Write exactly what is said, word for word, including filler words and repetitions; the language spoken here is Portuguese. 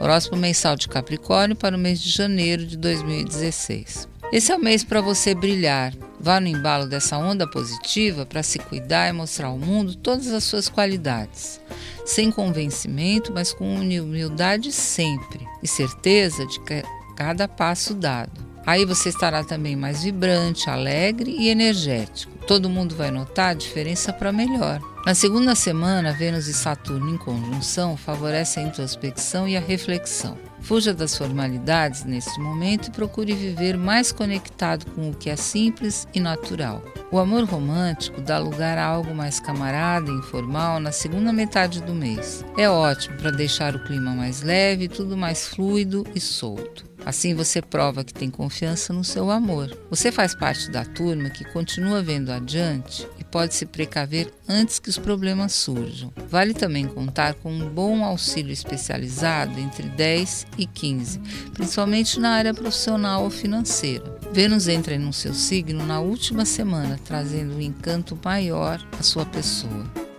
Horóscopo mensal de Capricórnio para o mês de janeiro de dois mil e dezesseis. Esse é o mês para você brilhar. Vá no embalo dessa onda positiva para se cuidar e mostrar ao mundo todas as suas qualidades. Sem convencimento, mas com humildade sempre e certeza de cada passo dado. Aí você estará também mais vibrante, alegre e energético. Todo mundo vai notar a diferença para melhor. Na segunda semana, Vênus e Saturno em conjunção favorecem a introspecção e a reflexão. Fuja das formalidades neste momento e procure viver mais conectado com o que é simples e natural. O amor romântico dá lugar a algo mais camarada e informal na segunda metade do mês. É ótimo para deixar o clima mais leve e tudo mais fluido e solto. Assim você prova que tem confiança no seu amor. Você faz parte da turma que continua vendo adiante e pode se precaver antes que os problemas surjam. Vale também contar com um bom auxílio especializado entre dez e quinze, principalmente na área profissional ou financeira. Vênus entra no seu signo na última semana, trazendo um encanto maior à sua pessoa.